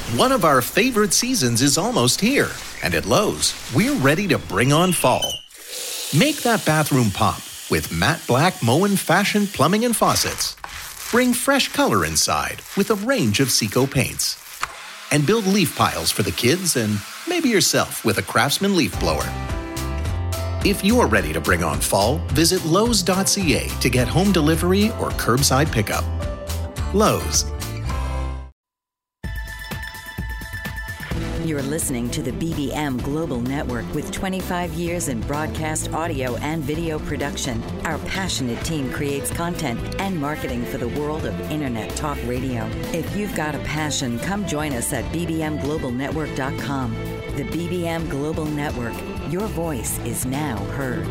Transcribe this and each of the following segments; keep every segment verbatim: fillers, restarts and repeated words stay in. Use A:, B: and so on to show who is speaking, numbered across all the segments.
A: One of our favorite seasons is almost here, and at Lowe's, we're ready to bring on fall. Make that bathroom pop with matte black Moen Fashion Plumbing and Faucets. Bring fresh color inside with a range of Seco paints. And build leaf piles for the kids and maybe yourself with a Craftsman leaf blower. If you're ready to bring on fall, visit Lowe's dot c a to get home delivery or curbside pickup. Lowe's.
B: You're listening to the B B M Global Network with twenty-five years in broadcast audio and video production. Our passionate team creates content and marketing for the world of Internet Talk Radio. If you've got a passion, come join us at b b m global network dot com. The B B M Global Network. Your voice is now heard.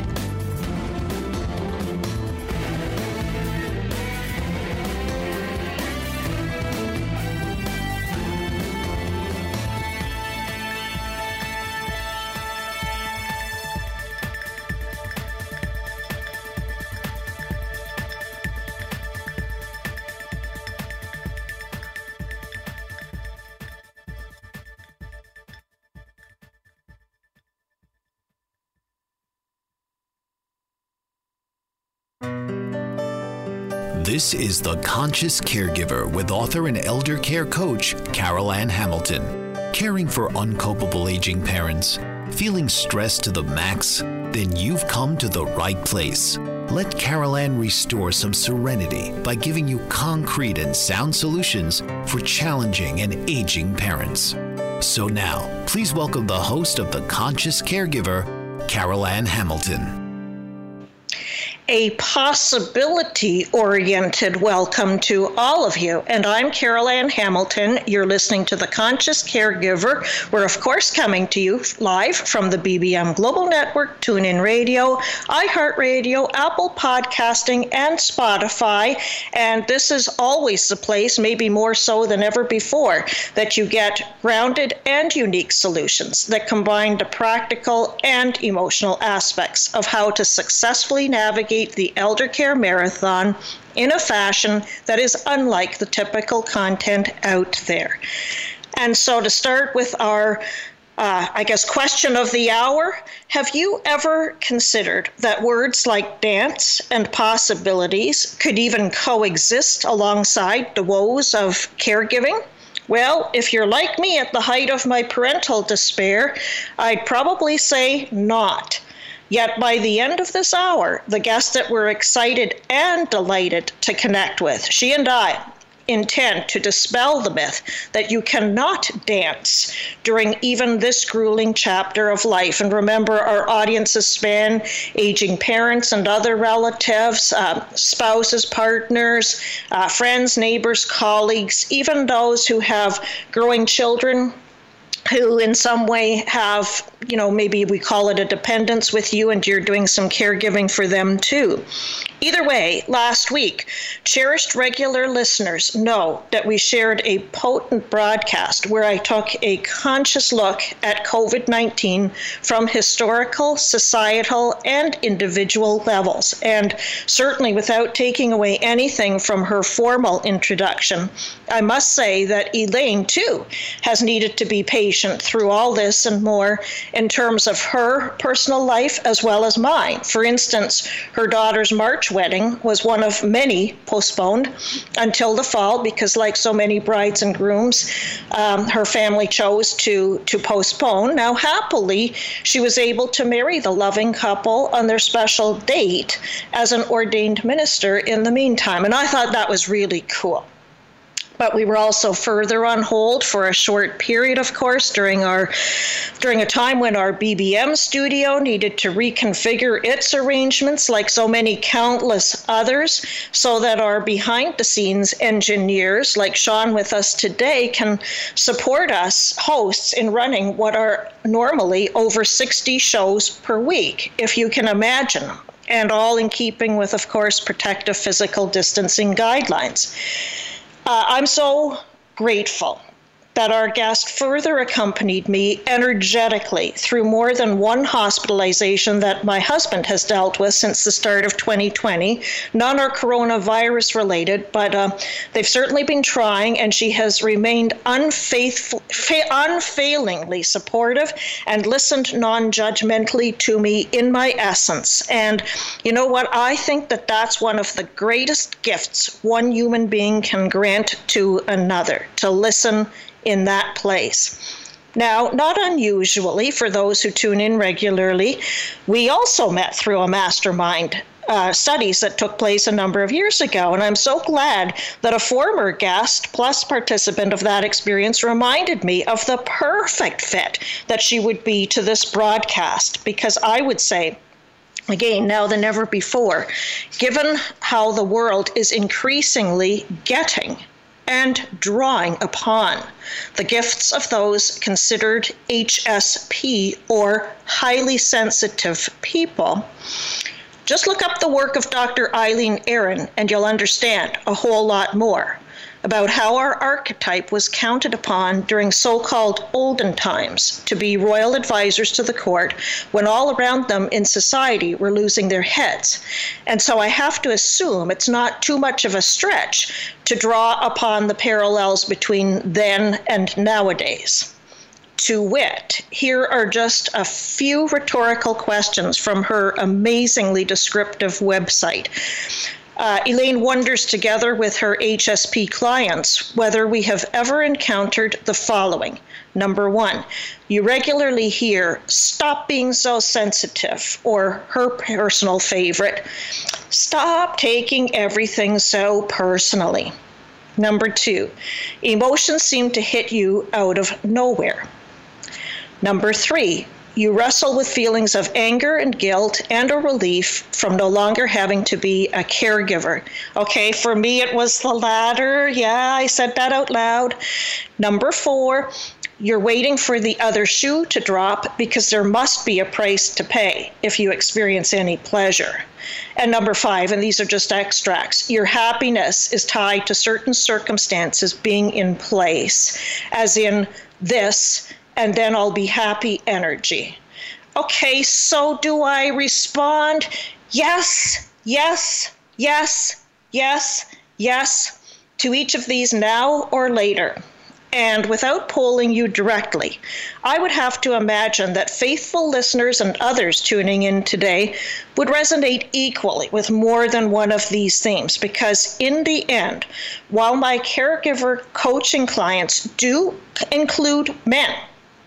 C: This is The Conscious Caregiver with author and elder care coach, Carol Ann Hamilton. Caring for uncopable aging parents, feeling stressed to the max? Then you've come to the right place. Let Carol Ann restore some serenity by giving you concrete and sound solutions for challenging and aging parents. So now, please welcome the host of The Conscious Caregiver, Carol Ann Hamilton.
D: A possibility-oriented welcome to all of you. And I'm Carol Ann Hamilton. You're listening to The Conscious Caregiver. We're, of course, coming to you live from the B B M Global Network, TuneIn Radio, iHeartRadio, Apple Podcasting, and Spotify. And this is always the place, maybe more so than ever before, that you get grounded and unique solutions that combine the practical and emotional aspects of how to successfully navigate the elder care marathon in a fashion that is unlike the typical content out there. And so to start with our, uh, I guess, question of the hour, have you ever considered that words like dance and possibilities could even coexist alongside the woes of caregiving? Well, if you're like me at the height of my parental despair, I'd probably say not. Yet by the end of this hour, the guest that we're excited and delighted to connect with, she and I intend to dispel the myth that you cannot dance during even this grueling chapter of life. And remember, our audiences span aging parents and other relatives, uh, spouses, partners, uh, friends, neighbors, colleagues, even those who have growing children who in some way have, you know, maybe we call it a dependence with you and you're doing some caregiving for them too. Either way, last week, cherished regular listeners know that we shared a potent broadcast where I took a conscious look at COVID nineteen from historical, societal, and individual levels. And certainly without taking away anything from her formal introduction, I must say that Elaine, too, has needed to be patient through all this and more in terms of her personal life as well as mine. For instance, her daughter's March wedding was one of many postponed until the fall because, like so many brides and grooms, um, her family chose to, to postpone. Now, happily, she was able to marry the loving couple on their special date as an ordained minister in the meantime, and I thought that was really cool. But we were also further on hold for a short period, of course, during our during a time when our B B M studio needed to reconfigure its arrangements, like so many countless others, so that our behind-the-scenes engineers, like Sean with us today, can support us hosts in running what are normally over sixty shows per week, if you can imagine, and all in keeping with, of course, protective physical distancing guidelines. Uh, I'm so grateful that our guest further accompanied me energetically through more than one hospitalization that my husband has dealt with since the start of twenty twenty. None are coronavirus related, but uh, they've certainly been trying, and she has remained unfaithful, fa- unfailingly supportive and listened non-judgmentally to me in my essence. And you know what? I think that that's one of the greatest gifts one human being can grant to another, to listen in that place. Now, not unusually for those who tune in regularly, we also met through a mastermind uh, studies that took place a number of years ago. And I'm so glad that a former guest plus participant of that experience reminded me of the perfect fit that she would be to this broadcast, because I would say, again, now than ever before, given how the world is increasingly getting and drawing upon the gifts of those considered H S P or highly sensitive people, just look up the work of Doctor Eileen Aron and you'll understand a whole lot more about how our archetype was counted upon during so-called olden times to be royal advisors to the court when all around them in society were losing their heads. And so I have to assume it's not too much of a stretch to draw upon the parallels between then and nowadays. To wit, here are just a few rhetorical questions from her amazingly descriptive website. Uh, Elaine wonders, together with her H S P clients, whether we have ever encountered the following. Number one, you regularly hear, "Stop being so sensitive," or her personal favorite, "Stop taking everything so personally." Number two, emotions seem to hit you out of nowhere. Number three, you wrestle with feelings of anger and guilt and a relief from no longer having to be a caregiver. Okay, for me it was the latter. Yeah, I said that out loud. Number four, you're waiting for the other shoe to drop because there must be a price to pay if you experience any pleasure. And number five, and these are just extracts, your happiness is tied to certain circumstances being in place, as in this, and then I'll be happy energy. Okay, so do I respond? Yes, yes, yes, yes, yes, to each of these now or later. And without polling you directly, I would have to imagine that faithful listeners and others tuning in today would resonate equally with more than one of these themes, because in the end, while my caregiver coaching clients do include men,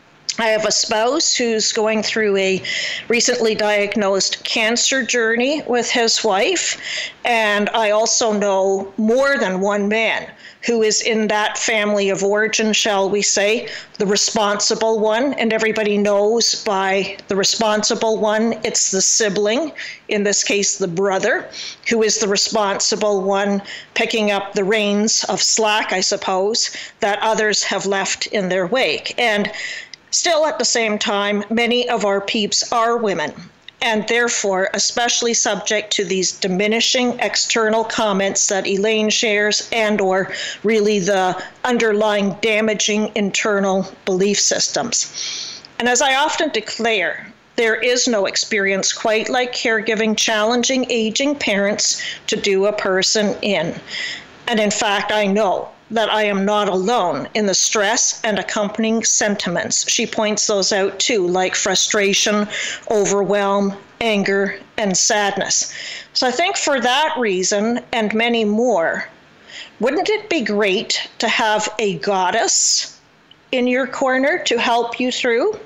D: I have a spouse who's going through a recently diagnosed cancer journey with his wife, and I also know more than one man who is in that family of origin, shall we say, the responsible one, and everybody knows by the responsible one, it's the sibling, in this case the brother, who is the responsible one picking up the reins of slack, I suppose, that others have left in their wake. And still, at the same time, many of our peeps are women, and therefore especially subject to these diminishing external comments that Elaine shares, and or really the underlying damaging internal belief systems. And as I often declare, there is no experience quite like caregiving challenging aging parents to do a person in. And in fact, I know that I am not alone in the stress and accompanying sentiments. She points those out too, like frustration, overwhelm, anger, and sadness. So I think for that reason, and many more, wouldn't it be great to have a goddess in your corner to help you through?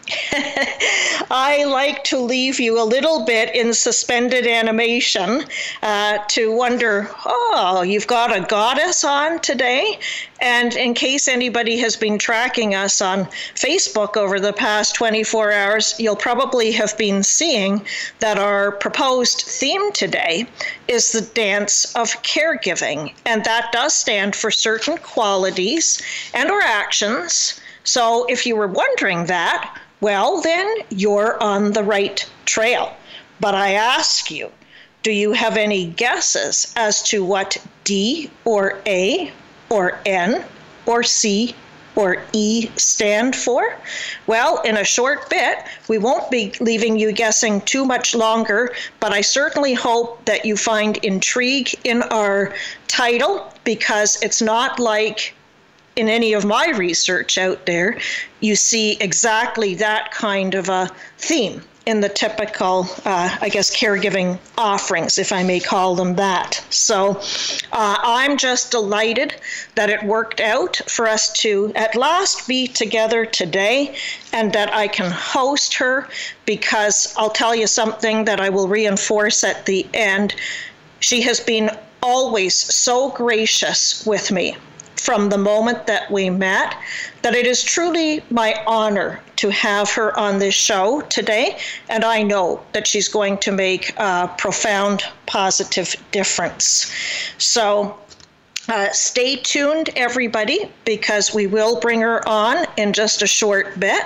D: I like to leave you a little bit in suspended animation uh, to wonder, oh, you've got a goddess on today? And in case anybody has been tracking us on Facebook over the past twenty-four hours, you'll probably have been seeing that our proposed theme today is the dance of caregiving. And that does stand for certain qualities and or actions. So if you were wondering that, well, then you're on the right trail. But I ask you, do you have any guesses as to what D or A or N or C or E stand for? Well, in a short bit, we won't be leaving you guessing too much longer, but I certainly hope that you find intrigue in our title, because it's not like in any of my research out there, you see exactly that kind of a theme in the typical, uh, I guess, caregiving offerings, if I may call them that. So uh, I'm just delighted that it worked out for us to at last be together today, and that I can host her, because I'll tell you something that I will reinforce at the end. She has been always so gracious with me from the moment that we met, that it is truly my honor to have her on this show today, and I know that she's going to make a profound, positive difference. So uh, stay tuned, everybody, because we will bring her on in just a short bit,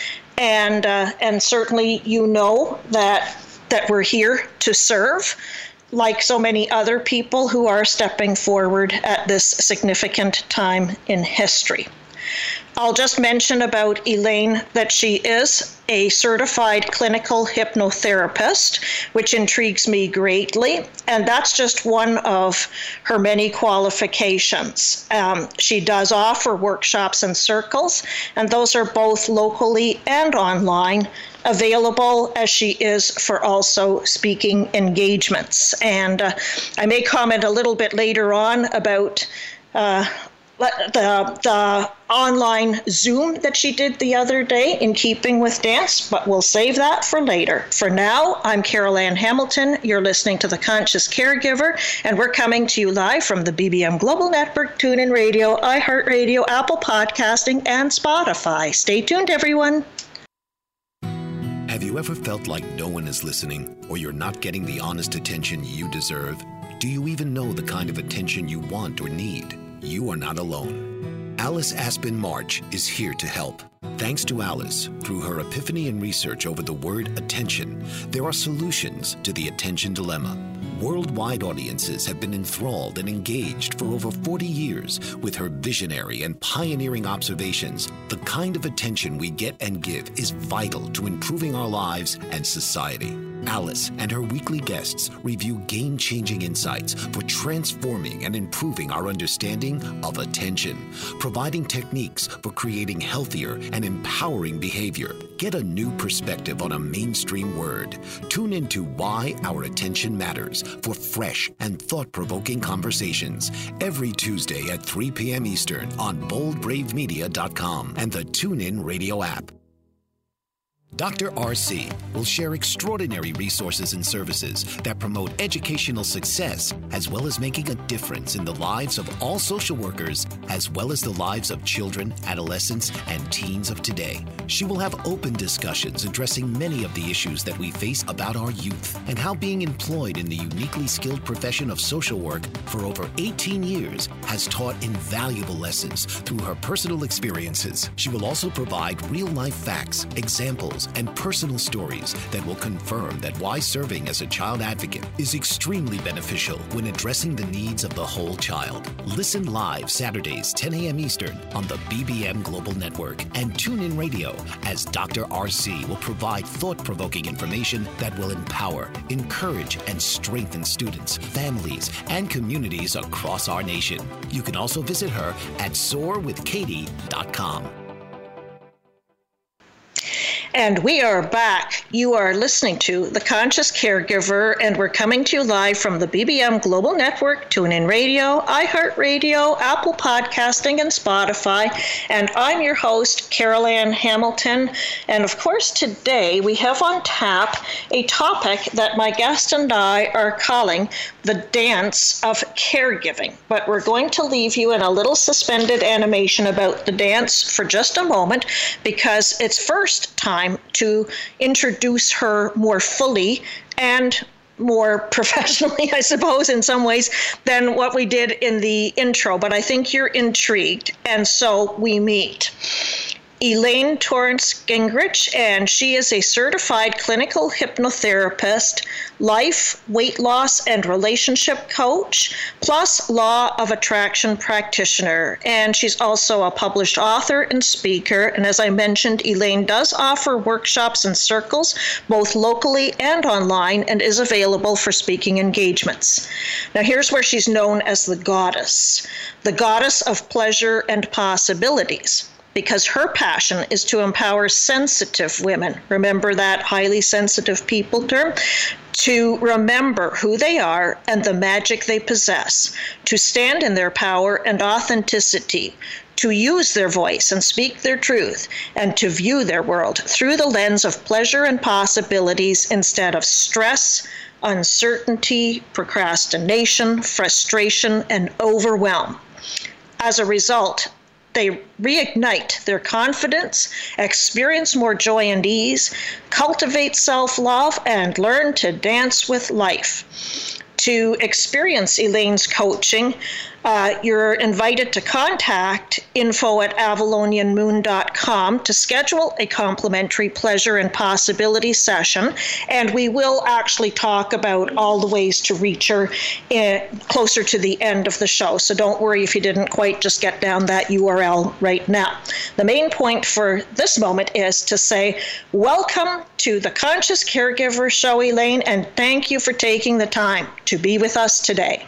D: and uh, and certainly you know that that we're here to serve, like so many other people who are stepping forward at this significant time in history. I'll just mention about Elaine that she is a certified clinical hypnotherapist, which intrigues me greatly, and that's just one of her many qualifications. Um, she does offer workshops and circles, and those are both locally and online, available as she is for also speaking engagements. And uh, I may comment a little bit later on about uh, the, the online Zoom that she did the other day in keeping with dance, but we'll save that for later. For now, I'm Carol Ann Hamilton. You're listening to The Conscious Caregiver, and we're coming to you live from the B B M Global Network, TuneIn Radio, iHeartRadio, Apple Podcasting, and Spotify. Stay tuned, everyone.
C: Have you ever felt like no one is listening, or you're not getting the honest attention you deserve? Do you even know the kind of attention you want or need? You are not alone. Alice Aspen March is here to help. Thanks to Alice, through her epiphany and research over the word attention, there are solutions to the attention dilemma. Worldwide audiences have been enthralled and engaged for over forty years with her visionary and pioneering observations. The kind of attention we get and give is vital to improving our lives and society. Alice and her weekly guests review game-changing insights for transforming and improving our understanding of attention, providing techniques for creating healthier and empowering behavior. Get a new perspective on a mainstream word. Tune into Why Our Attention Matters for fresh and thought-provoking conversations every Tuesday at three p.m. Eastern on bold brave media dot com and the TuneIn Radio app. Doctor R C will share extraordinary resources and services that promote educational success, as well as making a difference in the lives of all social workers, as well as the lives of children, adolescents, and teens of today. She will have open discussions addressing many of the issues that we face about our youth and how being employed in the uniquely skilled profession of social work for over eighteen years has taught invaluable lessons through her personal experiences. She will also provide real-life facts, examples, and personal stories that will confirm that why serving as a child advocate is extremely beneficial when addressing the needs of the whole child. Listen live Saturdays, ten a.m. Eastern on the B B M Global Network and TuneIn Radio as Doctor R C will provide thought-provoking information that will empower, encourage, and strengthen students, families, and communities across our nation. You can also visit her at soar with katie dot com.
D: And we are back. You are listening to The Conscious Caregiver, and we're coming to you live from the B B M Global Network, TuneIn Radio, iHeartRadio, Apple Podcasting, and Spotify. And I'm your host, Carol Ann Hamilton. And of course, today we have on tap a topic that my guest and I are calling the dance of caregiving. But we're going to leave you in a little suspended animation about the dance for just a moment, because it's first time to introduce her more fully and more professionally, I suppose, in some ways, than what we did in the intro. But I think you're intrigued, and so we meet. Elaine Torrance Gingrich, and she is a certified clinical hypnotherapist, life, weight loss, and relationship coach, plus law of attraction practitioner. And she's also a published author and speaker. And as I mentioned, Elaine does offer workshops and circles, both locally and online, and is available for speaking engagements. Now, here's where she's known as the goddess, the goddess of pleasure and possibilities, because her passion is to empower sensitive women, remember that highly sensitive people term, to remember who they are and the magic they possess, to stand in their power and authenticity, to use their voice and speak their truth, and to view their world through the lens of pleasure and possibilities instead of stress, uncertainty, procrastination, frustration, and overwhelm. As a result, they reignite their confidence, experience more joy and ease, cultivate self-love, and learn to dance with life. To experience Elaine's coaching, uh, you're invited to contact info at avalonian moon dot com to schedule a complimentary pleasure and possibility session, and we will actually talk about all the ways to reach her in, closer to the end of the show, so don't worry if you didn't quite just get down that U R L right now. The main point for this moment is to say welcome to the Conscious Caregiver Show, Elaine, and thank you for taking the time to be with us today.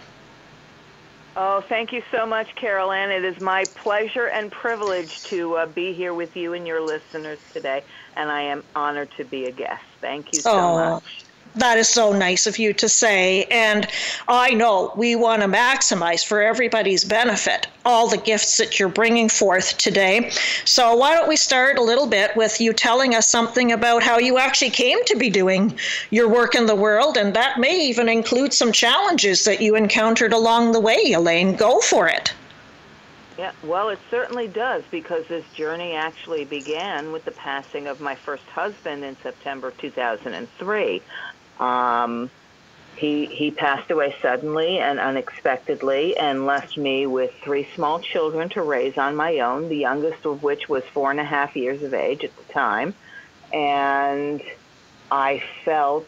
E: Oh, thank you so much, Carol Ann. It is my pleasure and privilege to uh, be here with you and your listeners today, and I am honored to be a guest. Thank you so
D: oh,
E: much.
D: That is so nice of you to say, and I know we want to maximize for everybody's benefit all the gifts that you're bringing forth today. So why don't we start a little bit with you telling us something about how you actually came to be doing your work in the world, and that may even include some challenges that you encountered along the way, Elaine. Go for it.
E: Yeah, well, it certainly does, because this journey actually began with the passing of my first husband in September two thousand three. Um, he he passed away suddenly and unexpectedly and left me with three small children to raise on my own, the youngest of which was four and a half years of age at the time. And I felt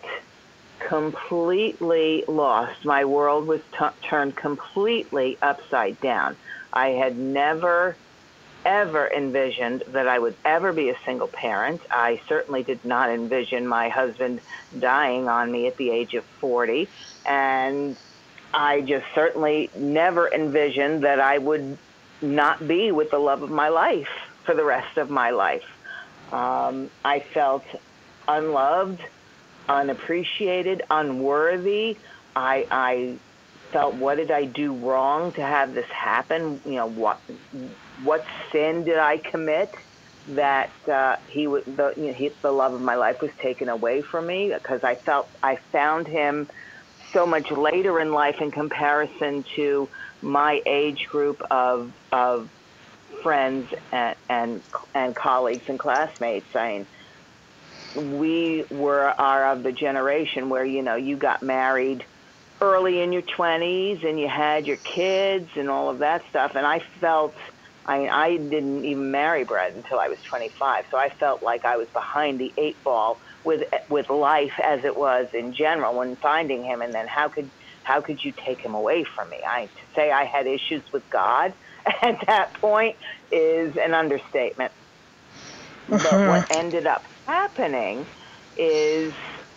E: completely lost. My world was t- turned completely upside down. I had never, ever envisioned that I would ever be a single parent. I certainly did not envision my husband dying on me at the age of forty. And I just certainly never envisioned that I would not be with the love of my life for the rest of my life. Um, I felt unloved, unappreciated, unworthy. I, I felt, what did I do wrong to have this happen? You know, what what sin did I commit that uh, he would the you know, he, the love of my life was taken away from me? Because I felt I found him so much later in life in comparison to my age group of of friends and and, and colleagues and classmates. I mean, we were are of the generation where, you know, you got married early in your twenties and you had your kids and all of that stuff. And I felt, I, I didn't even marry Brad until I was twenty-five. So I felt like I was behind the eight ball with with life as it was in general when finding him. And then how could how could you take him away from me? I to say I had issues with God at that point is an understatement.
D: Uh-huh.
E: But what ended up happening is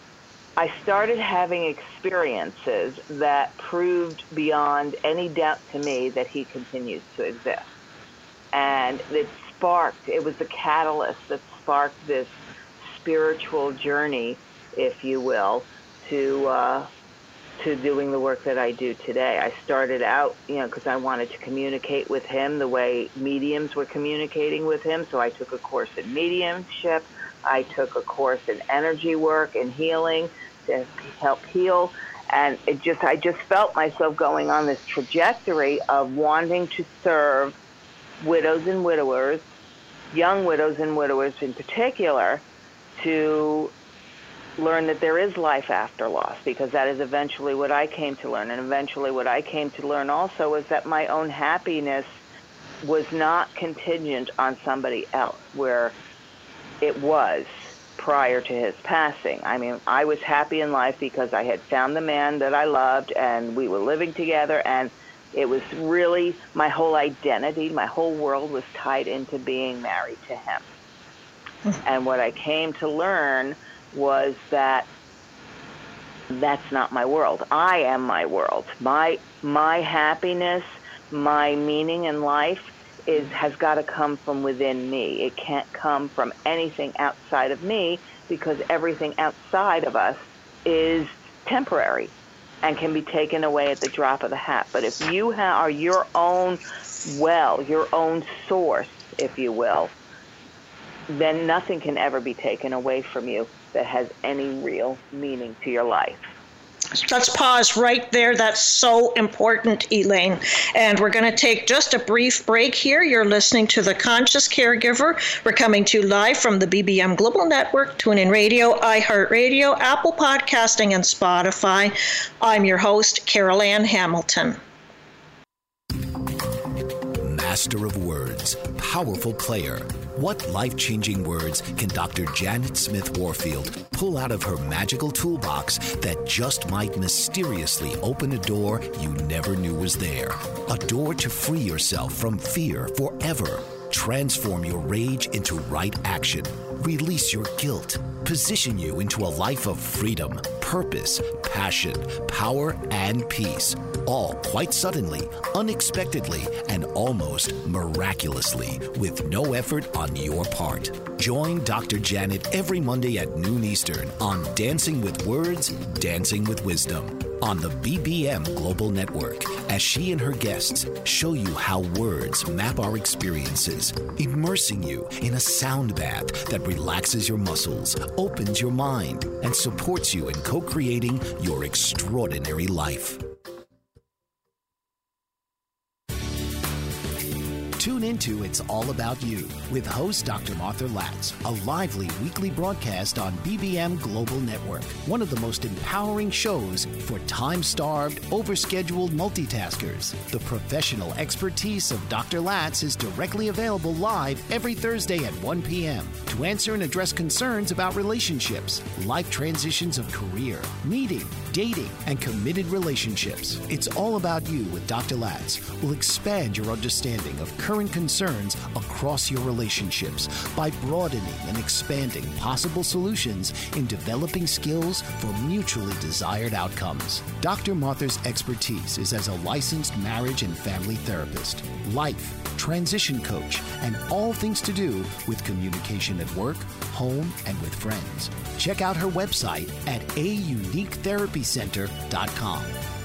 E: I started having experiences that proved beyond any doubt to me that he continues to exist. And it sparked, it was the catalyst that sparked this spiritual journey, if you will, to uh, to doing the work that I do today. I started out, you know, because I wanted to communicate with him the way mediums were communicating with him. So I took a course in mediumship. I took a course in energy work and healing to help heal. And it just, I just felt myself going on this trajectory of wanting to serve widows and widowers, young widows and widowers in particular, to learn that there is life after loss, because that is eventually what I came to learn. And eventually what I came to learn also is that my own happiness was not contingent on somebody else, where it was prior to his passing. I mean, I was happy in life because I had found the man that I loved, and we were living together, and it was really my whole identity, my whole world was tied into being married to him. And what I came to learn was that that's not my world. I am my world. My my happiness, my meaning in life is has got to come from within me. It can't come from anything outside of me, because everything outside of us is temporary and can be taken away at the drop of the hat. But if you ha- are your own well, your own source, if you will, then nothing can ever be taken away from you that has any real meaning to your life.
D: Let's pause right there. That's so important, Elaine. And we're going to take just a brief break here. You're listening to The Conscious Caregiver. We're coming to you live from the B B M Global Network, TuneIn Radio, iHeartRadio, Apple Podcasting, and Spotify. I'm your host, Carol Ann Hamilton.
C: Master of words, powerful player. What life-changing words can Doctor Janet Smith Warfield pull out of her magical toolbox that just might mysteriously open a door you never knew was there? A door to free yourself from fear forever. Transform your rage into right action. Release your guilt. Position you into a life of freedom, purpose, passion, power, and peace. All quite suddenly, unexpectedly, and almost miraculously, with no effort on your part. Join Doctor Janet every Monday at noon Eastern on Dancing with Words, Dancing with Wisdom on the B B M Global Network, as she and her guests show you how words map our experiences, immersing you in a sound bath that relaxes your muscles, opens your mind, and supports you in co-creating your extraordinary life. Tune into It's All About You with host Doctor Martha Latz, a lively weekly broadcast on B B M Global Network, one of the most empowering shows for time-starved, overscheduled multitaskers. The professional expertise of Doctor Latz is directly available live every Thursday at one p.m. to answer and address concerns about relationships, life transitions of career, meeting, dating, and committed relationships. It's All About You with Doctor Latz will expand your understanding of current concerns across your relationships by broadening and expanding possible solutions in developing skills for mutually desired outcomes. Doctor Martha's expertise is as a licensed marriage and family therapist, life, transition coach, and all things to do with communication at work, home, and with friends. Check out her website at a unique therapy center dot com.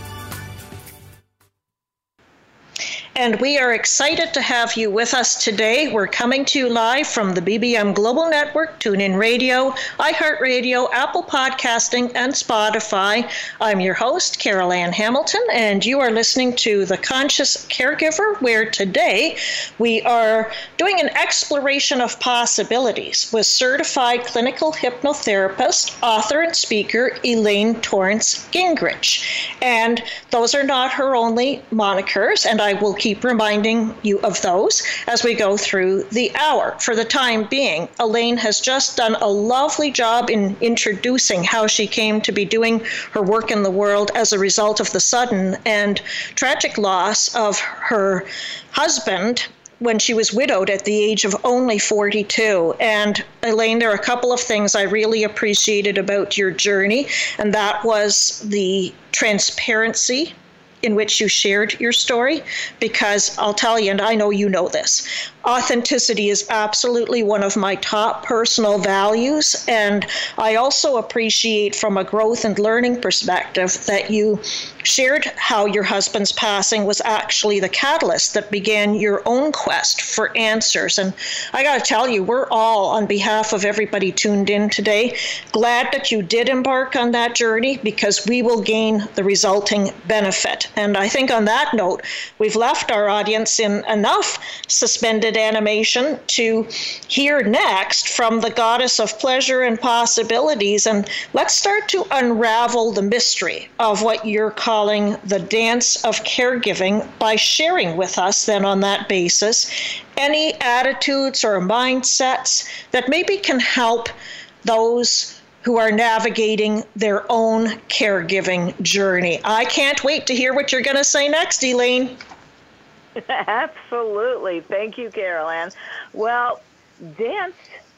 D: And we are excited to have you with us today. We're coming to you live from the B B M Global Network, TuneIn Radio, iHeartRadio, Apple Podcasting, and Spotify. I'm your host, Carol Ann Hamilton, and you are listening to The Conscious Caregiver, where today we are doing an exploration of possibilities with certified clinical hypnotherapist, author, and speaker Elaine Torrance Gingrich. And those are not her only monikers, and I will keep reminding you of those as we go through the hour. For the time being, Elaine has just done a lovely job in introducing how she came to be doing her work in the world as a result of the sudden and tragic loss of her husband when she was widowed at the age of only forty-two. And Elaine, there are a couple of things I really appreciated about your journey, and that was the transparency in which you shared your story, because I'll tell you, and I know you know this, authenticity is absolutely one of my top personal values. And I also appreciate from a growth and learning perspective that you shared how your husband's passing was actually the catalyst that began your own quest for answers. And I got to tell you, we're all, on behalf of everybody tuned in today, glad that you did embark on that journey, because we will gain the resulting benefit. And I think on that note, we've left our audience in enough suspended animation to hear next from the goddess of pleasure and possibilities. And let's start to unravel the mystery of what you're calling the dance of caregiving by sharing with us then on that basis any attitudes or mindsets that maybe can help those who are navigating their own caregiving journey. I can't wait to hear what you're going to say next, Elaine.
E: Absolutely. Thank you, Carol Ann. Well, dance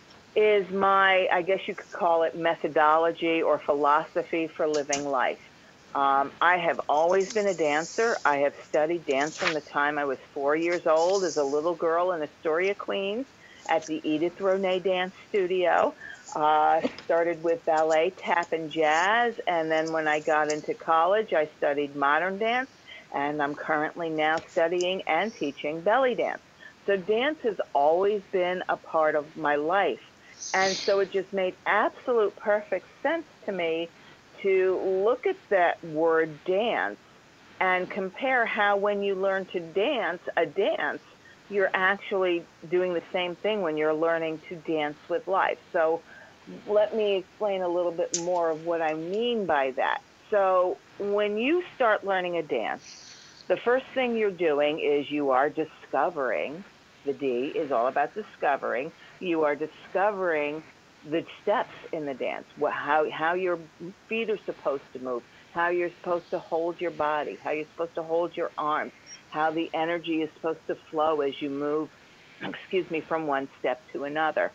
E: is my, I guess you could call it methodology or philosophy for living life. Um, I have always been a dancer. I have studied dance from the time I was four years old as a little girl in Astoria, Queens, at the Edith Ronay Dance Studio. Uh, started with ballet, tap, and jazz, and then when I got into college, I studied modern dance, and I'm currently now studying and teaching belly dance. So dance has always been a part of my life, and so it just made absolute perfect sense to me to look at that word dance and compare how when you learn to dance a dance, you're actually doing the same thing when you're learning to dance with life. So let me explain a little bit more of what I mean by that. So when you start learning a dance, the first thing you're doing is you are discovering, the D is all about discovering, you are discovering the steps in the dance, how, how your feet are supposed to move, how you're supposed to hold your body, how you're supposed to hold your arms, how the energy is supposed to flow as you move, excuse me, from one step to another.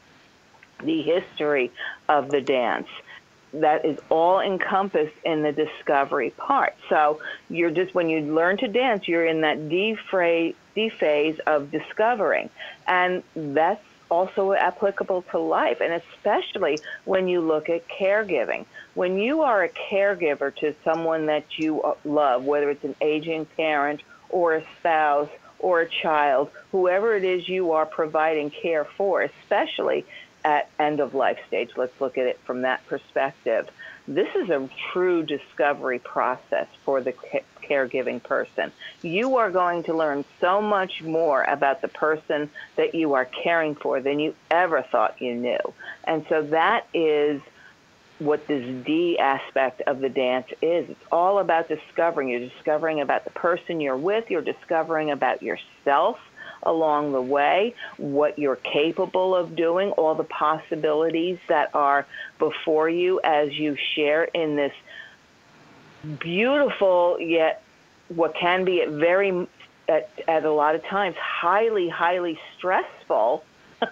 E: The history of the dance, that is all encompassed in the discovery part. So you're just, when you learn to dance, you're in that D phase, D phase of discovering. And that's also applicable to life, and especially when you look at caregiving. When you are a caregiver to someone that you love, whether it's an aging parent or a spouse or a child, whoever it is you are providing care for, especially at end of life stage. Let's look at it from that perspective. This is a true discovery process for the caregiving person. You are going to learn so much more about the person that you are caring for than you ever thought you knew. And so that is what this D aspect of the dance is. It's all about discovering. You're discovering about the person you're with. You're discovering about yourself along the way, what you're capable of doing, all the possibilities that are before you as you share in this beautiful, yet what can be at very, at, at a lot of times, highly, highly stressful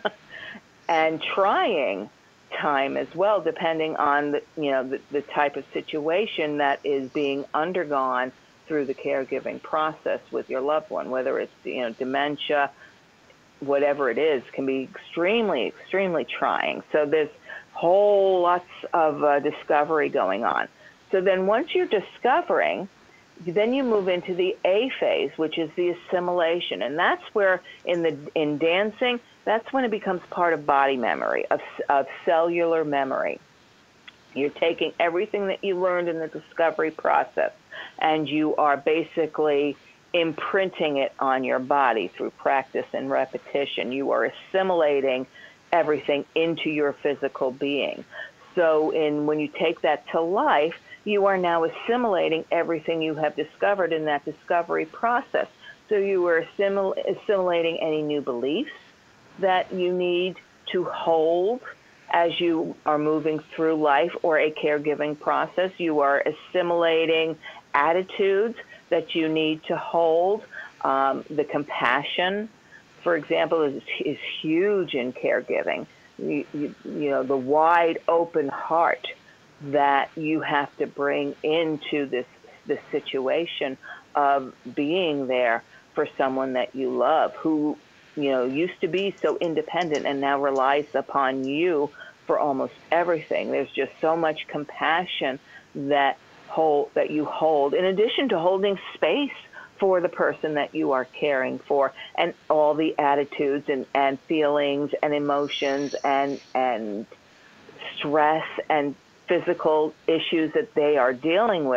E: and trying time as well, depending on the, you know, the, the type of situation that is being undergone through the caregiving process with your loved one, whether it's, you know, dementia, whatever it is, can be extremely, extremely trying. So there's whole lots of uh, discovery going on. So then once you're discovering, then you move into the A phase, which is the assimilation. And that's where in the in dancing, that's when it becomes part of body memory, of, of cellular memory. You're taking everything that you learned in the discovery process, and you are basically imprinting it on your body through practice and repetition. You are assimilating everything into your physical being. So in when you take that to life, you are now assimilating everything you have discovered in that discovery process. So you are assimil- assimilating any new beliefs that you need to hold as you are moving through life or a caregiving process. You are assimilating attitudes that you need to hold. Um, the compassion, for example, is, is huge in caregiving. You, you, you know, the wide open heart that you have to bring into this, this situation of being there for someone that you love, who, you know, used to be so independent and now relies upon you for almost everything. There's just so much compassion that hold, that you hold, in addition to holding space for the person that you are caring for, and all the attitudes and, and feelings and emotions and and stress and physical issues that they are dealing with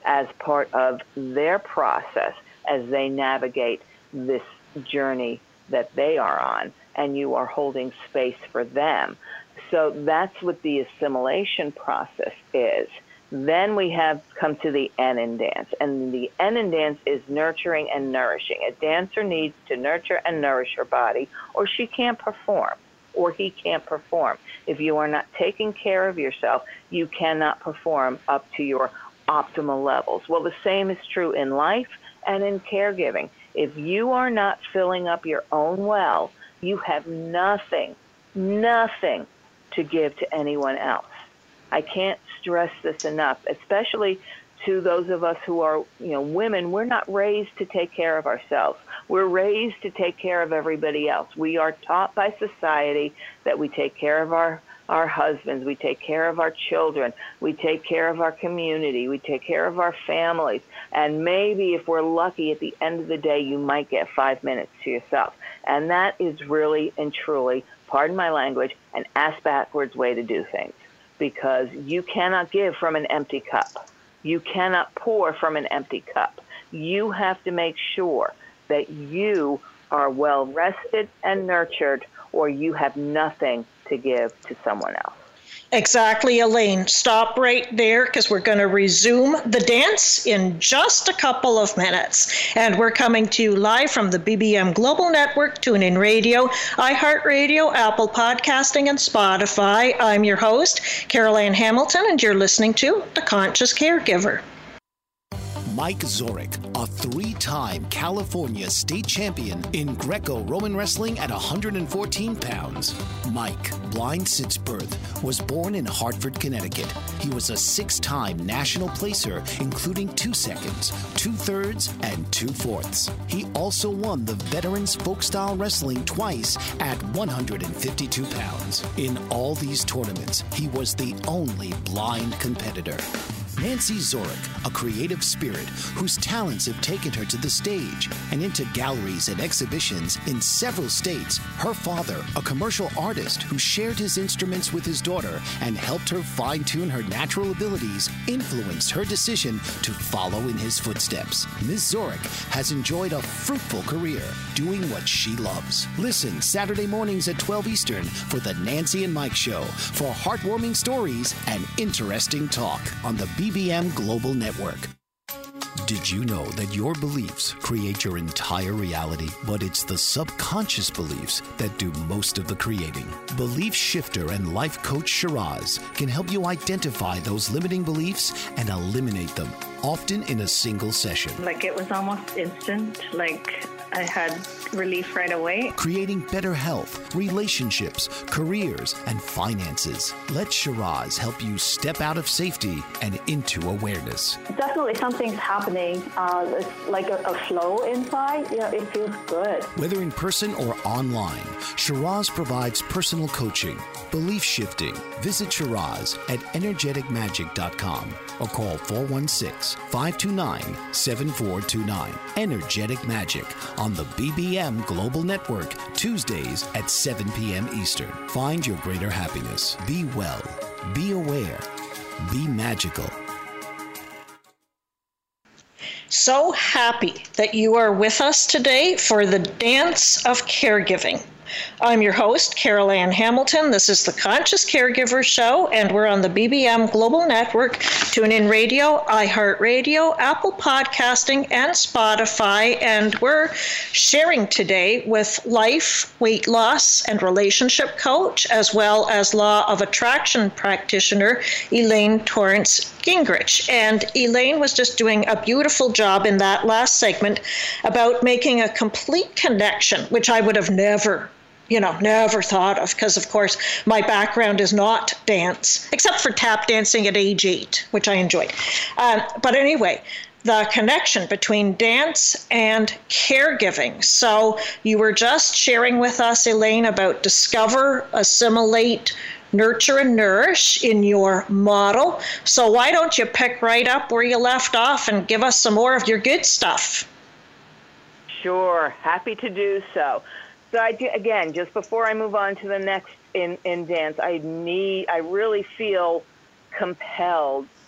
E: as part of their process as they navigate this journey that they are on, and you are holding space for them. So that's what the assimilation process is. Then we have come to the N in dance, and the N in dance is nurturing and nourishing. A dancer needs to nurture and nourish her body, or she can't perform, or he can't perform. If you are not taking care of yourself, you cannot perform up to your optimal levels. Well, the same is true in life and in caregiving. If you are not filling up your own well, you have nothing, nothing to give to anyone else. I can't stress this enough, especially to those of us who are, you know, women. We're not raised to take care of ourselves. We're raised to take care of everybody else. We are taught by society that we take care of our, our husbands, we take care of our children, we take care of our community, we take care of our families, and maybe if we're lucky at the end of the day, you might get five minutes to yourself. And that is really and truly, pardon my language, an ass-backwards way to do things, because you cannot give from an empty cup. You cannot pour from an empty cup. You have to make sure that you are well rested and nurtured, or you have nothing to give to someone else.
D: Exactly, Elaine. Stop right there, because we're going to resume the dance in just a couple of minutes. And we're coming to you live from the B B M Global Network, TuneIn Radio, iHeartRadio, Apple Podcasting, and Spotify. I'm your host, Carol Ann Hamilton, and you're listening to The Conscious Caregiver.
C: Mike Zorek, a three-time California state champion in Greco-Roman wrestling at one hundred fourteen pounds. Mike, blind since birth, was born in Hartford, Connecticut. He was a six-time national placer, including two seconds, two thirds, and two fourths. He also won the Veterans Folk-Style Wrestling twice at one hundred fifty-two pounds. In all these tournaments, he was the only blind competitor. Nancy Zorek, a creative spirit whose talents have taken her to the stage and into galleries and exhibitions in several states. Her father, a commercial artist who shared his instruments with his daughter and helped her fine-tune her natural abilities, influenced her decision to follow in his footsteps. Miz Zorek has enjoyed a fruitful career doing what she loves. Listen Saturday mornings at twelve Eastern for the Nancy and Mike Show for heartwarming stories and interesting talk on the B B M Global Network. Did you know that your beliefs create your entire reality, but it's the subconscious beliefs that do most of the creating? Belief shifter and life coach Shiraz can help you identify those limiting beliefs and eliminate them, often in a single session.
F: Like, it was almost instant, like I had relief right away.
C: Creating better health, relationships, careers, and finances. Let Shiraz help you step out of safety and into awareness.
G: Definitely something's happening. Uh, it's like a, a flow inside. You know, it feels good.
C: Whether in person or online, Shiraz provides personal coaching, belief shifting. Visit Shiraz at energetic magic dot com or call four one six, five two nine, seven four two nine. Energetic Magic on the B B M Global Network, Tuesdays at seven p.m. Eastern. Find your greater happiness. Be well. Be aware. Be magical.
D: So happy that you are with us today for the Dance of Caregiving. I'm your host, Carol Ann Hamilton. This is the Conscious Caregiver Show, and we're on the B B M Global Network, TuneIn Radio, iHeartRadio, Apple Podcasting, and Spotify. And we're sharing today with life, weight loss, and relationship coach, as well as law of attraction practitioner, Elaine Torrance Gingrich. And Elaine was just doing a beautiful job in that last segment about making a complete connection, which I would have never you know, never thought of, because of course my background is not dance, except for tap dancing at age eight, which I enjoyed. Um, but anyway, the connection between dance and caregiving. So you were just sharing with us, Elaine, about discover, assimilate, nurture, and nourish in your model. So why don't you pick right up where you left off and give us some more of your good stuff?
E: Sure, happy to do so. So I do, again, just before I move on to the next in, in dance, I need, I really feel compelled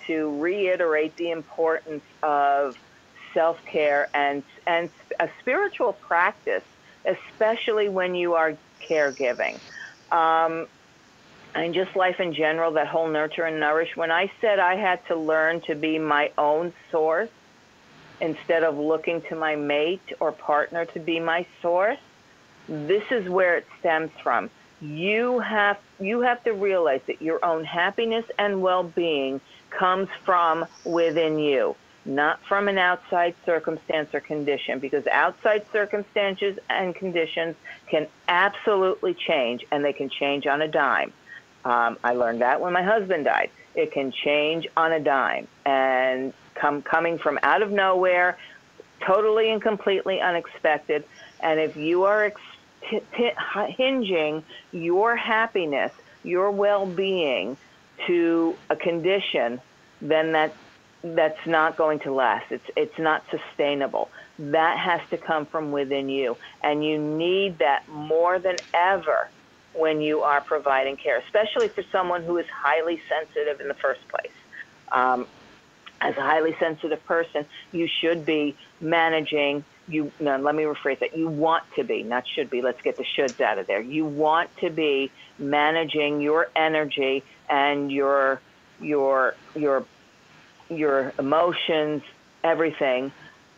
E: to reiterate the importance of self-care and and a spiritual practice, especially when you are caregiving. Um, and just life in general, that whole nurture and nourish. When I said I had to learn to be my own source instead of looking to my mate or partner to be my source, this is where it stems from. You have you have to realize that your own happiness and well-being comes from within you, not from an outside circumstance or condition, because outside circumstances and conditions can absolutely change, and they can change on a dime. Um, I learned that when my husband died. It can change on a dime, and come coming from out of nowhere, totally and completely unexpected. And if you are ex- t- t- hinging your happiness, your well-being to a condition, then that that's not going to last. It's it's not sustainable. That has to come from within you, and you need that more than ever when you are providing care, especially for someone who is highly sensitive in the first place. Um, as a highly sensitive person, you should be managing, you, no, let me rephrase that, you want to be, not should be, let's get the shoulds out of there. You want to be managing your energy and your, your, your, your emotions, everything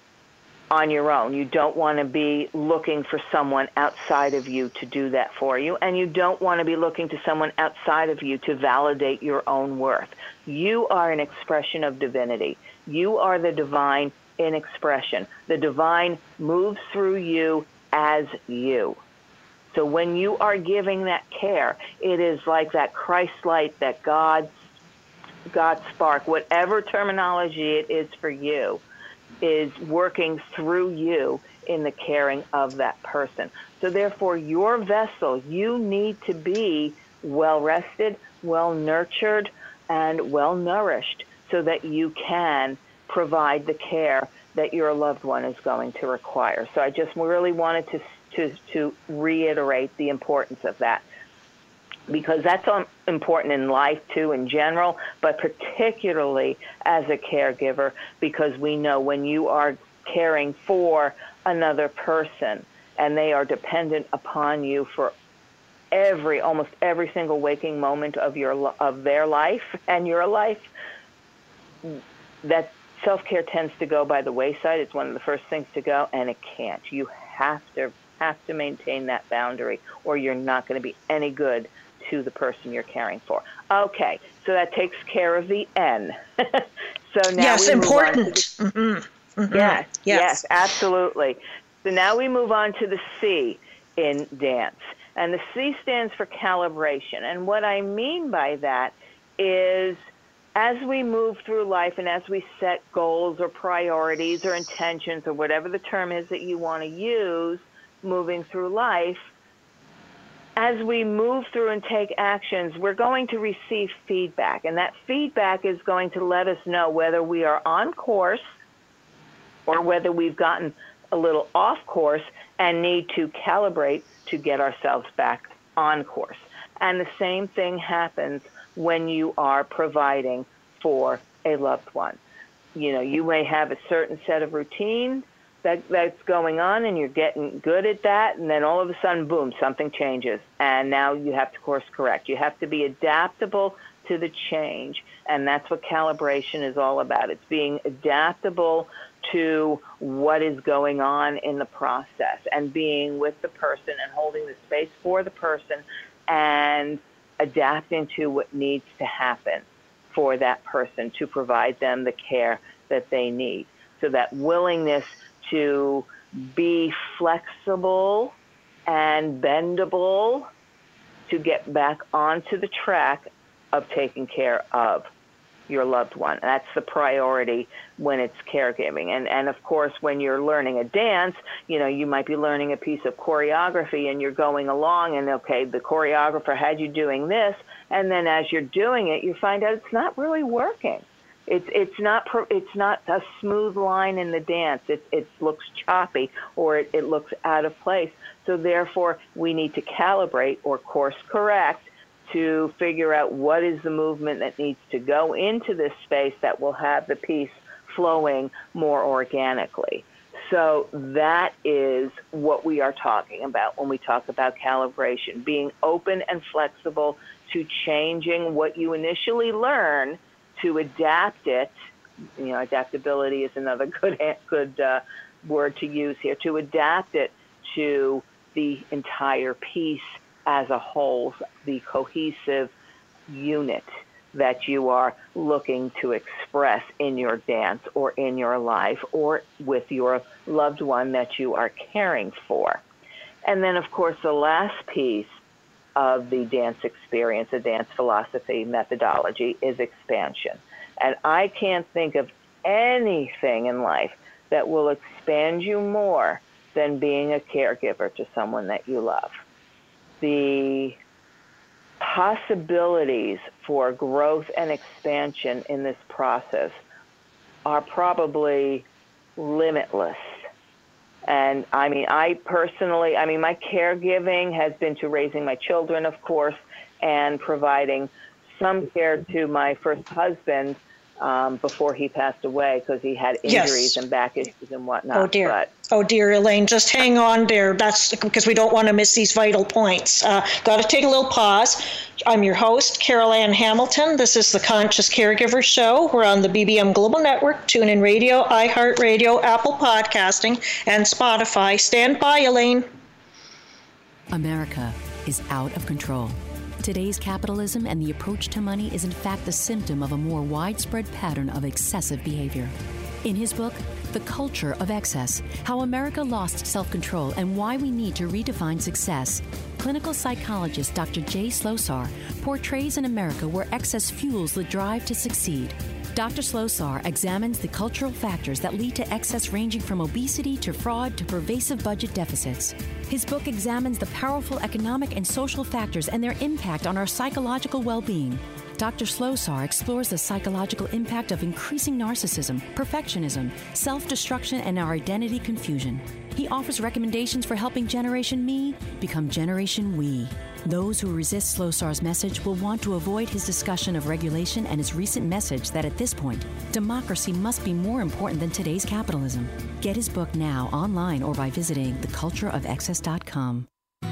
E: on your own. You don't want to be looking for someone outside of you to do that for you, and you don't want to be looking to someone outside of you to validate your own worth. You are an expression of divinity. You are the divine in expression. The divine moves through you as you. So when you are giving that care, it is like that Christ light, that God, God spark, whatever terminology it is for you, is working through you in the caring of that person. So therefore, your vessel, you need to be well-rested, well-nurtured, and well-nourished so that you can provide the care that your loved one is going to require. So I just really wanted to to, to reiterate the importance of that, because that's important in life, too, in general, but particularly as a caregiver, because we know when you are caring for another person and they are dependent upon you for every, almost every single waking moment of your of their life and your life, that self-care tends to go by the wayside. It's one of the first things to go, and it can't. You have to have to maintain that boundary, or you're not going to be any good to the person you're caring for. Okay, so that takes care of the N. So now
D: yes,
E: we move
D: important.
E: on to the,
D: mm-hmm. Mm-hmm.
E: Yes,
D: yes,
E: yes, absolutely. So now we move on to the C in dance. And the C stands for calibration. And what I mean by that is as we move through life and as we set goals or priorities or intentions or whatever the term is that you want to use moving through life, as we move through and take actions, we're going to receive feedback. And that feedback is going to let us know whether we are on course or whether we've gotten a little off course and need to calibrate to get ourselves back on course. And the same thing happens when you are providing for a loved one. You know, you may have a certain set of routines that that's going on, and you're getting good at that, and then all of a sudden, boom, something changes, and now you have to course correct. You have to be adaptable to the change, and that's what calibration is all about. It's being adaptable to what is going on in the process and being with the person and holding the space for the person and adapting to what needs to happen for that person to provide them the care that they need. So that willingness to be flexible and bendable to get back onto the track of taking care of your loved one. That's the priority when it's caregiving. And and of course, when you're learning a dance, you know, you might be learning a piece of choreography and you're going along and, okay, the choreographer had you doing this, and then as you're doing it, you find out it's not really working. It's it's not it's not a smooth line in the dance. It it looks choppy or it, it looks out of place. So therefore, we need to calibrate or course correct to figure out what is the movement that needs to go into this space that will have the piece flowing more organically. So that is what we are talking about when we talk about calibration, being open and flexible to changing what you initially learn to adapt it. You know, adaptability is another good good uh, word to use here, to adapt it to the entire piece as a whole, the cohesive unit that you are looking to express in your dance or in your life or with your loved one that you are caring for. And then, of course, the last piece of the dance experience, the dance philosophy methodology, is expansion. And I can't think of anything in life that will expand you more than being a caregiver to someone that you love. The possibilities for growth and expansion in this process are probably limitless. And I mean, I personally, I mean, my caregiving has been to raising my children, of course, and providing some care to my first husband um, before he passed away because he had injuries yes. and back issues and whatnot.
D: Oh, dear.
E: But,
D: oh, dear, Elaine, just hang on there. That's because we don't want to miss these vital points. Uh, got to take a little pause. I'm your host, Carol Ann Hamilton. This is the Conscious Caregiver Show. We're on the B B M Global Network, TuneIn Radio, iHeartRadio, Apple Podcasting, and Spotify. Stand by, Elaine.
H: America is out of control. Today's capitalism and the approach to money is in fact the symptom of a more widespread pattern of excessive behavior. In his book, The Culture of Excess, How America Lost Self-Control and Why We Need to Redefine Success, clinical psychologist Doctor Jay Slosar portrays an America where excess fuels the drive to succeed. Doctor Slosar examines the cultural factors that lead to excess, ranging from obesity to fraud to pervasive budget deficits. His book examines the powerful economic and social factors and their impact on our psychological well-being. Doctor Slosar explores the psychological impact of increasing narcissism, perfectionism, self-destruction, and our identity confusion. He offers recommendations for helping Generation Me become Generation We. Those who resist Slosar's message will want to avoid his discussion of regulation and his recent message that at this point, democracy must be more important than today's capitalism. Get his book now online or by visiting the culture of excess dot com.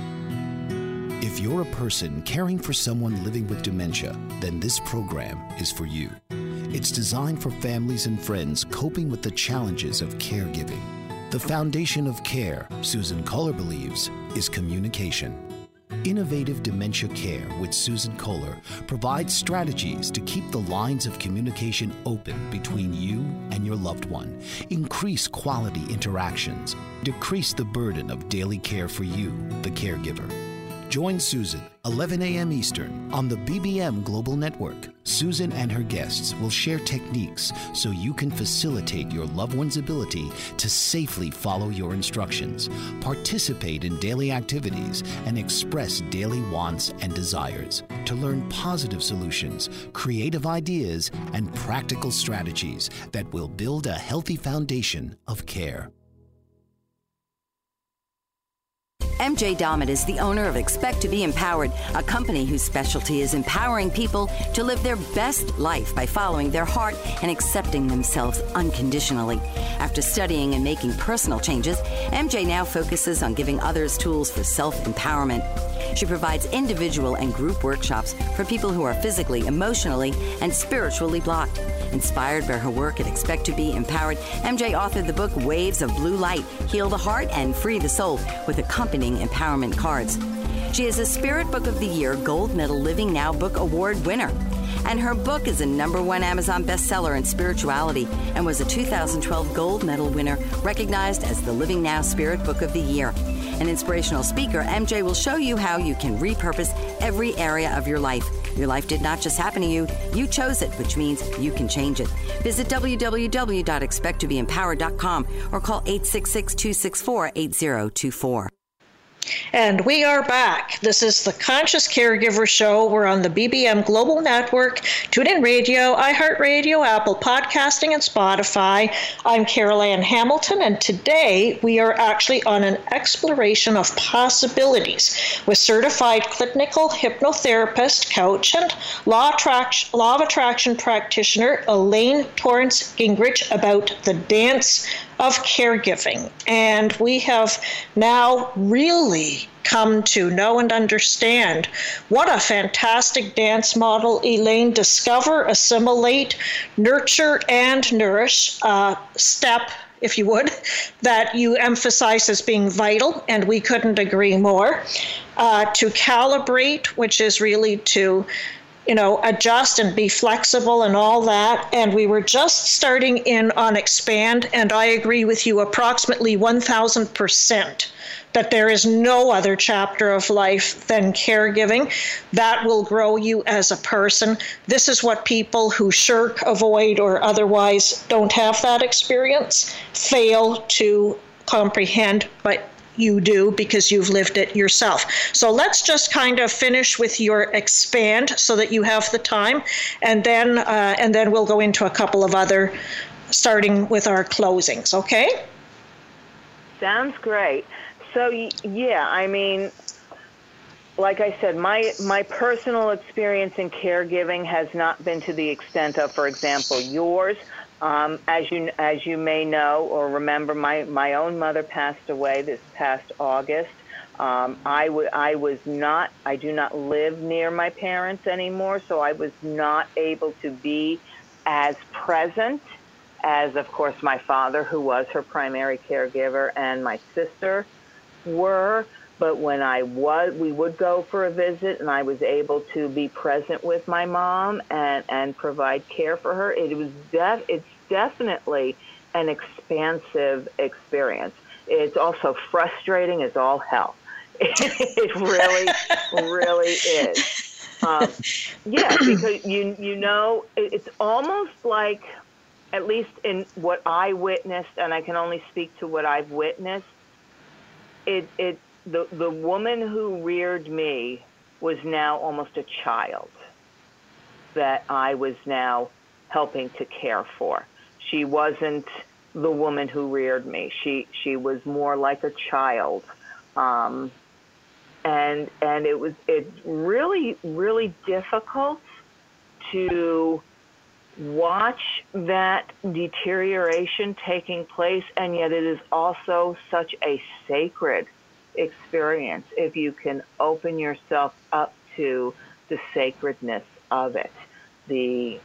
C: If you're a person caring for someone living with dementia, then this program is for you. It's designed for families and friends coping with the challenges of caregiving. The foundation of care, Susan Kohler believes, is communication. Innovative Dementia Care with Susan Kohler provides strategies to keep the lines of communication open between you and your loved one, increase quality interactions, decrease the burden of daily care for you, the caregiver. Join Susan, eleven a.m. Eastern, on the B B M Global Network. Susan and her guests will share techniques so you can facilitate your loved one's ability to safely follow your instructions, participate in daily activities, and express daily wants and desires. To learn positive solutions, creative ideas, and practical strategies that will build a healthy foundation of care.
B: M J Dommett is the owner of Expect to be Empowered, a company whose specialty is empowering people to live their best life by following their heart and accepting themselves unconditionally. After studying and making personal changes, M J now focuses on giving others tools for self-empowerment. She provides individual and group workshops for people who are physically, emotionally, and spiritually blocked. Inspired by her work at Expect to be Empowered, M J authored the book Waves of Blue Light, Heal the Heart and Free the Soul, with accompanying empowerment cards. She is a Spirit Book of the Year Gold Medal Living Now Book Award winner. And her book is a number one Amazon bestseller in spirituality and was a two thousand twelve Gold Medal winner, recognized as the Living Now Spirit Book of the Year. An inspirational speaker, M J will show you how you can repurpose every area of your life. Your life did not just happen to you, you chose it, which means you can change it. Visit w w w dot expect to be empowered dot com or call eight six six, two six four, eight zero two four.
D: And we are back. This is the Conscious Caregiver Show. We're on the B B M Global Network, TuneIn Radio, iHeartRadio, Apple Podcasting, and Spotify. I'm Carol Ann Hamilton, and today we are actually on an exploration of possibilities with certified clinical hypnotherapist, coach, and law, attract- law of attraction practitioner Elaine Torrance Gingrich about the dance of caregiving. And we have now really come to know and understand what a fantastic dance model, Elaine. Discover, assimilate, nurture, and nourish. Uh, step, if you would, that you emphasize as being vital, and we couldn't agree more. Uh, to calibrate, which is really to you know, adjust and be flexible and all that. And we were just starting in on Expand, and I agree with you approximately one thousand percent that there is no other chapter of life than caregiving that will grow you as a person. This is what people who shirk, avoid, or otherwise don't have that experience fail to comprehend, but you do because you've lived it yourself. So let's just kind of finish with your Expand so that you have the time, and then uh, and then we'll go into a couple of other, starting with our closings, okay?
E: Sounds great. So, yeah, I mean, like I said, my my personal experience in caregiving has not been to the extent of, for example, yours. Um, as you as you may know or remember, my, my own mother passed away this past August. Um, I, w- I was not, I do not live near my parents anymore, so I was not able to be as present as, of course, my father, who was her primary caregiver, and my sister were. But when I was, we would go for a visit, and I was able to be present with my mom and, and provide care for her. It was def- it's definitely an expansive experience. It's also frustrating as all hell. It really, really is. Um, yeah, because you you know, it, it's almost like, at least in what I witnessed, and I can only speak to what I've witnessed. It it. The, the woman who reared me was now almost a child that I was now helping to care for. She wasn't the woman who reared me. She she was more like a child. Um, and and it was it's really, really difficult to watch that deterioration taking place, and yet it is also such a sacred experience if you can open yourself up to the sacredness of it, the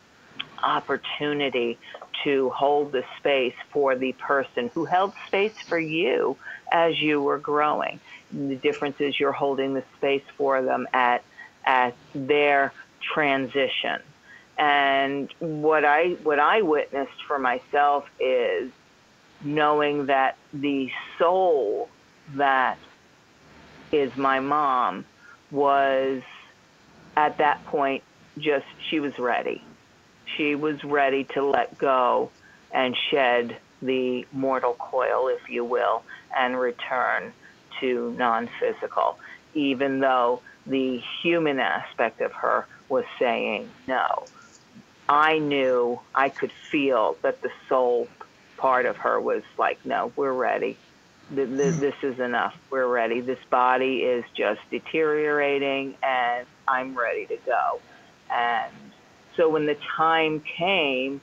E: opportunity to hold the space for the person who held space for you as you were growing. And the difference is you're holding the space for them at at their transition. And what I what I witnessed for myself is knowing that the soul that is my mom was at that point just, she was ready. She was ready to let go and shed the mortal coil, if you will, and return to non-physical, even though the human aspect of her was saying no. I knew, I could feel that the soul part of her was like, no, we're ready. This is enough. We're ready. This body is just deteriorating, and I'm ready to go. And so when the time came,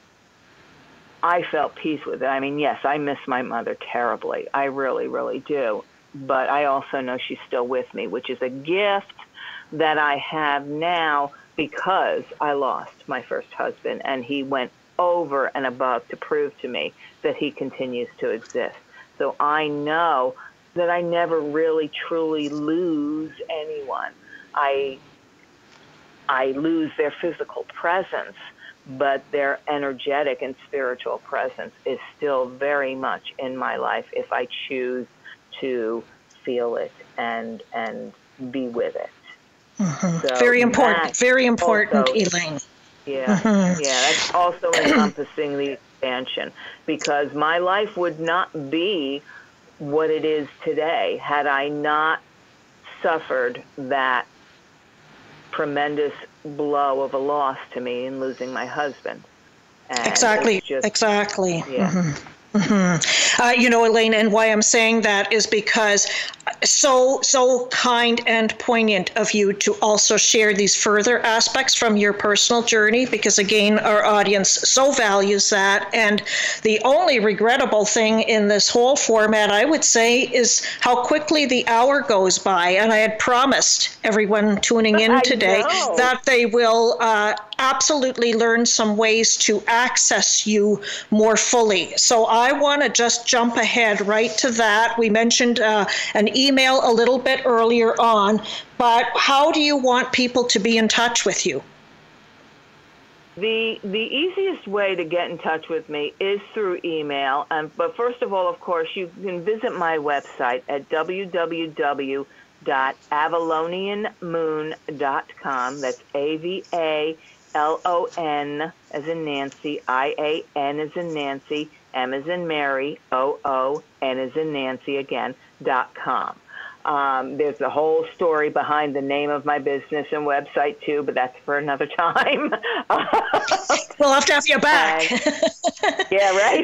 E: I felt peace with it. I mean, yes, I miss my mother terribly. I really, really do. But I also know she's still with me, which is a gift that I have now because I lost my first husband, and he went over and above to prove to me that he continues to exist. So I know that I never really truly lose anyone. I I lose their physical presence, but their energetic and spiritual presence is still very much in my life if I choose to feel it and and be with it.
D: Mm-hmm. So very important, very important, also, Elaine.
E: Yeah, mm-hmm. yeah, that's also encompassing the expansion, because my life would not be what it is today had I not suffered that tremendous blow of a loss to me in losing my husband. And
D: exactly,
E: just,
D: exactly.
E: Yeah.
D: Mm-hmm. Mm-hmm. Uh, you know, Elaine, and why I'm saying that is because so, so kind and poignant of you to also share these further aspects from your personal journey, because again, our audience so values that. And the only regrettable thing in this whole format, I would say, is how quickly the hour goes by. And I had promised everyone tuning in today that they will uh, absolutely learn some ways to access you more fully. So I want to just jump ahead right to that. We mentioned uh, an email a little bit earlier on, but how do you want people to be in touch with you?
E: The the easiest way to get in touch with me is through email. Um, but first of all, of course, you can visit my website at w w w dot avalonian moon dot com. That's A V A L O N as in Nancy, I A N as in Nancy, M as in Mary, O O, N as in Nancy again, dot com. Um, there's a whole story behind the name of my business and website, too, but that's for another time.
D: We'll have to have you back.
E: And, yeah, right?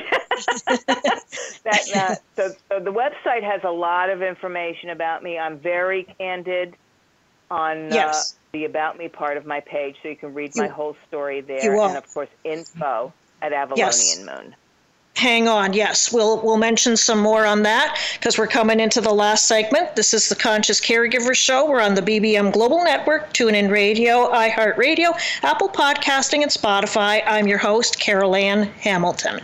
E: that, uh, so, so the website has a lot of information about me. I'm very candid on
D: yes.
E: uh, the About Me part of my page, so you can read
D: you,
E: my whole story there.
D: You
E: and, of course, info at Avalonian
D: yes.
E: Moon.
D: Hang on. Yes, we'll we'll mention some more on that because we're coming into the last segment. This is the Conscious Caregiver Show. We're on the B B M Global Network, TuneIn Radio, iHeartRadio, Apple Podcasting, and Spotify. I'm your host, Carol Ann Hamilton.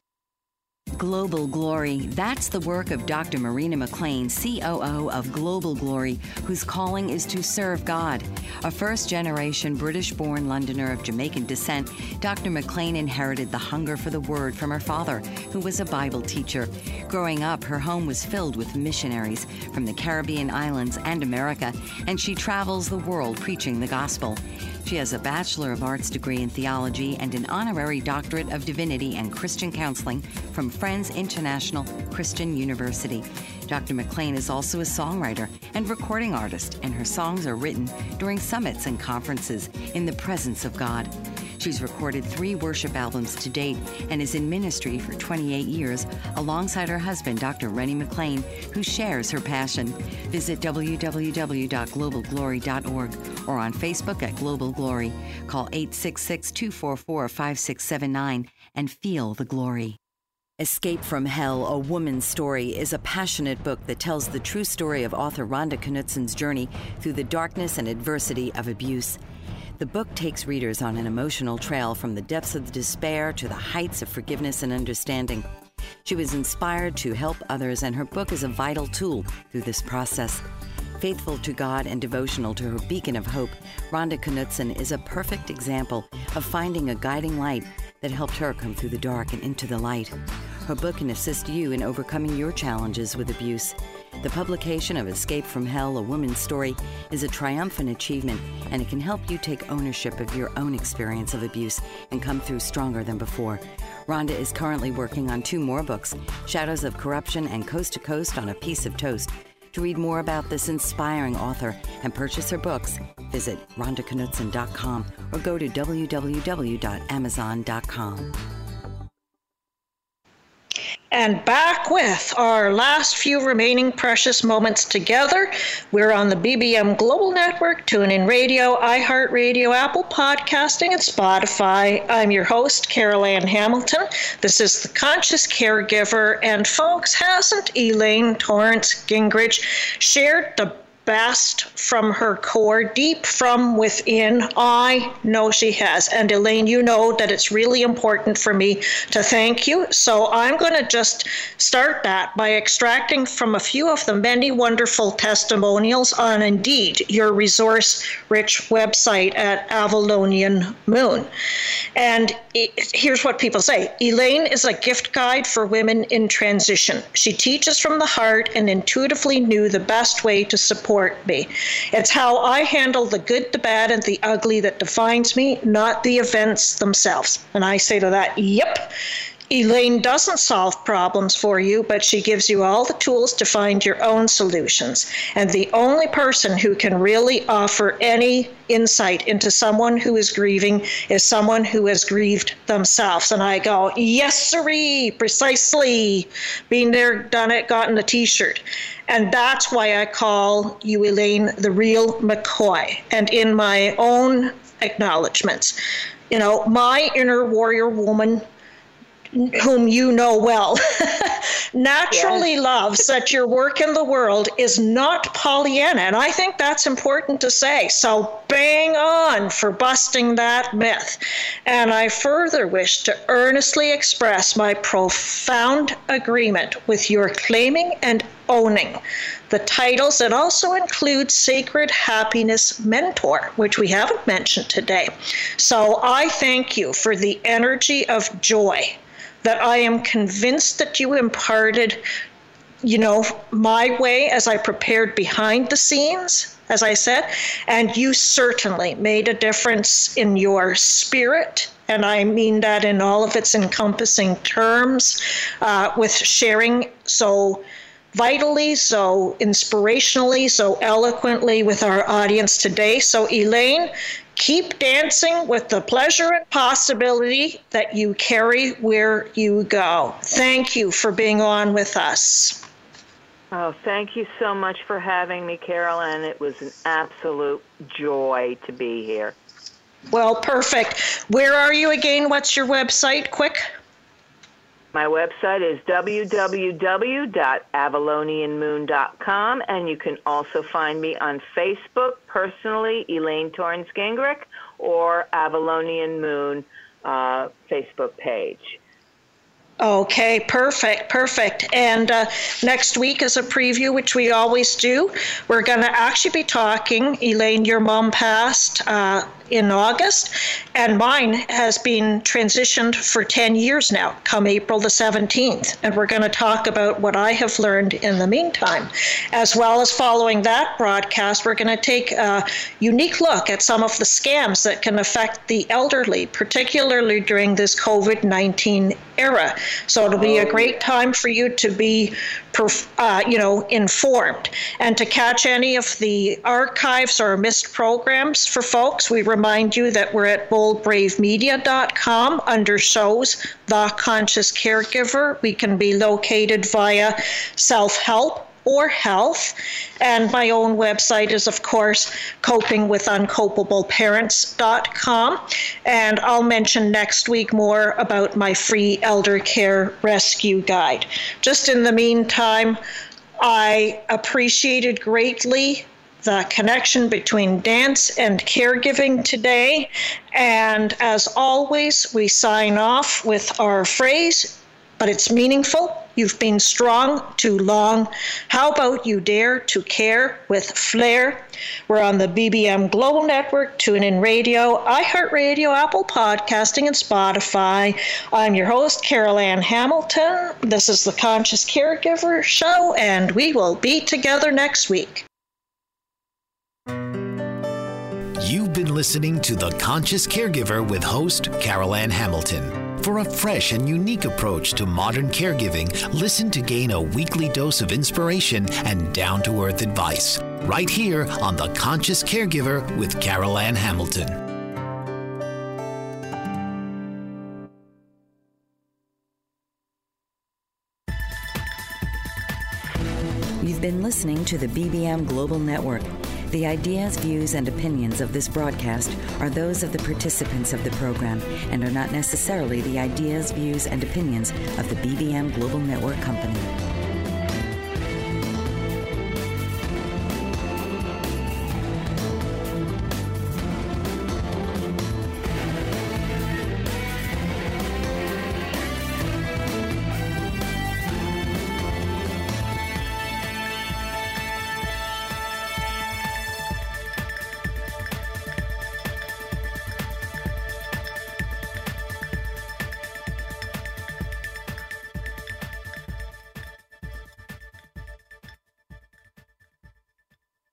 B: Global Glory. That's the work of Doctor Marina McLean, C O O of Global Glory, whose calling is to serve God. A first-generation British-born Londoner of Jamaican descent, Doctor McLean inherited the hunger for the Word from her father, who was a Bible teacher. Growing up, her home was filled with missionaries from the Caribbean islands and America, and she travels the world preaching the gospel. She has a Bachelor of Arts degree in theology and an honorary doctorate of divinity and Christian counseling from Friends International Christian University. Doctor McLean is also a songwriter and recording artist, and her songs are written during summits and conferences in the presence of God. She's recorded three worship albums to date and is in ministry for twenty-eight years alongside her husband, Doctor Rennie McLean, who shares her passion. Visit w w w dot global glory dot org or on Facebook at Global Glory. Call eight six six, two four four, five six seven nine and feel the glory. Escape from Hell, A Woman's Story is a passionate book that tells the true story of author Rhonda Knutsen's journey through the darkness and adversity of abuse. The book takes readers on an emotional trail from the depths of despair to the heights of forgiveness and understanding. She was inspired to help others, and her book is a vital tool through this process. Faithful to God and devotional to her beacon of hope, Rhonda Knutsen is a perfect example of finding a guiding light that helped her come through the dark and into the light. Her book can assist you in overcoming your challenges with abuse. The publication of Escape from Hell, A Woman's Story is a triumphant achievement, and it can help you take ownership of your own experience of abuse and come through stronger than before. Rhonda is currently working on two more books, Shadows of Corruption and Coast to Coast on a Piece of Toast. To read more about this inspiring author and purchase her books, visit rhonda knutsen dot com or go to w w w dot amazon dot com.
D: And back with our last few remaining precious moments together. We're on the B B M Global Network, TuneIn Radio, iHeartRadio, Apple Podcasting, and Spotify. I'm your host, Carol Ann Hamilton. This is The Conscious Caregiver. And folks, hasn't Elaine Torrance Gingrich shared the best from her core, deep from within? I know she has. And Elaine, you know that it's really important for me to thank you. So I'm going to just start that by extracting from a few of the many wonderful testimonials on Indeed, your resource-rich website at Avalonian Moon. And it, here's what people say. Elaine is a gift guide for women in transition. She teaches from the heart and intuitively knew the best way to support me. It's how I handle the good, the bad, and the ugly that defines me, not the events themselves. And I say to that, yep, Elaine doesn't solve problems for you, but she gives you all the tools to find your own solutions. And the only person who can really offer any insight into someone who is grieving is someone who has grieved themselves. And I go, yes, sirree, precisely. Been there, done it, gotten a t-shirt. And that's why I call you, Elaine, the real McCoy. And in my own acknowledgments, you know, my inner warrior woman, whom you know well, naturally yes. loves that your work in the world is not Pollyanna. And I think that's important to say. So bang on for busting that myth. And I further wish to earnestly express my profound agreement with your claiming and owning the titles that also include Sacred Happiness Mentor, which we haven't mentioned today. So I thank you for the energy of joy that I am convinced that you imparted, you know, my way as I prepared behind the scenes, as I said, and you certainly made a difference in your spirit, and I mean that in all of its encompassing terms, uh, with sharing so vitally, so inspirationally, so eloquently with our audience today. So Elaine, keep dancing with the pleasure and possibility that you carry where you go. Thank you for being on with us.
E: Oh, thank you so much for having me, Carol-Ann. It was an absolute joy to be here.
D: Well, perfect. Where are you again? What's your website? Quick.
E: My website is w w w dot avalonian moon dot com, and you can also find me on Facebook, personally, Elaine Torrance Gingrich, or Avalonian Moon uh, Facebook page.
D: Okay, perfect, perfect. And uh, next week is a preview, which we always do. We're going to actually be talking, Elaine, your mom passed uh, in August, and mine has been transitioned for ten years now, come April the seventeenth. And we're going to talk about what I have learned in the meantime. As well as following that broadcast, we're going to take a unique look at some of the scams that can affect the elderly, particularly during this COVID nineteen era. So it'll be a great time for you to be, uh, you know, informed. And to catch any of the archives or missed programs for folks, we remind you that we're at bold brave media dot com under shows, The Conscious Caregiver. We can be located via self-help or health. And my own website is, of course, coping with uncopable parents dot com. And I'll mention next week more about my free elder care rescue guide. Just in the meantime, I appreciated greatly the connection between dance and caregiving today. And as always, we sign off with our phrase, but it's meaningful. You've been strong too long. How about you dare to care with flair? We're on the B B M Global Network, TuneIn Radio, iHeartRadio, Apple Podcasting, and Spotify. I'm your host, Carol-Ann Hamilton. This is the Conscious Caregiver Show, and we will be together next week.
C: You've been listening to The Conscious Caregiver with host Carol-Ann Hamilton. For a fresh and unique approach to modern caregiving, listen to gain a weekly dose of inspiration and down-to-earth advice. Right here on The Conscious Caregiver with Carol-Ann Hamilton.
B: You've been listening to the B B M Global Network. The ideas, views, and opinions of this broadcast are those of the participants of the program and are not necessarily the ideas, views, and opinions of the B B M Global Network Company.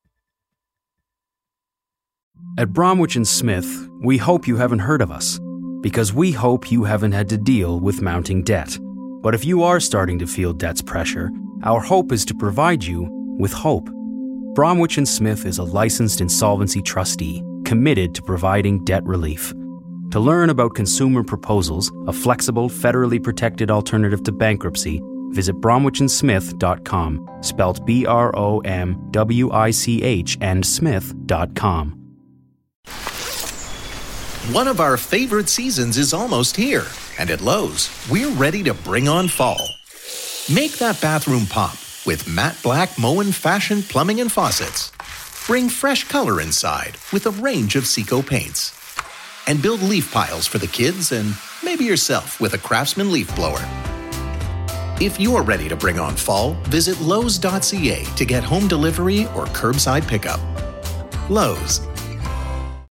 I: At Bromwich and Smith, we hope you haven't heard of us. because we hope you haven't had to deal with mounting debt. But if you are starting to feel debt's pressure, our hope is to provide you with hope. Bromwich and Smith is a licensed insolvency trustee committed to providing debt relief. To learn about Consumer Proposals, a flexible, federally protected alternative to bankruptcy, visit bromwich and smith dot com, spelt B R O M W I C H and smith dot com.
A: One of our favorite seasons is almost here, and at Lowe's, we're ready to bring on fall. Make that bathroom pop with Matte Black Moen Fashion Plumbing and Faucets. Bring fresh color inside with a range of Seco paints. And build leaf piles for the kids and maybe yourself with a Craftsman leaf blower. If you're ready to bring on fall, visit lowes dot c a to get home delivery or curbside pickup. Lowe's,